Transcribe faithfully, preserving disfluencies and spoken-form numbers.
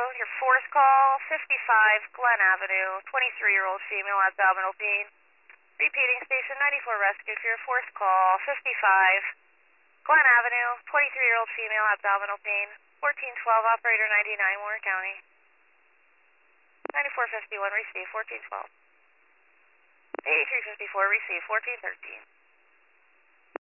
your fourth call, fifty-five Glen Avenue, twenty-three-year-old female, abdominal pain. Repeating, station ninety-four rescue for your fourth call, fifty-five Glen Avenue, twenty-three-year-old female, abdominal pain. fourteen twelve, operator ninety-nine, Warren County. ninety-four fifty-one, receive, fourteen twelve. eighty-three fifty-four, receive, fourteen thirteen.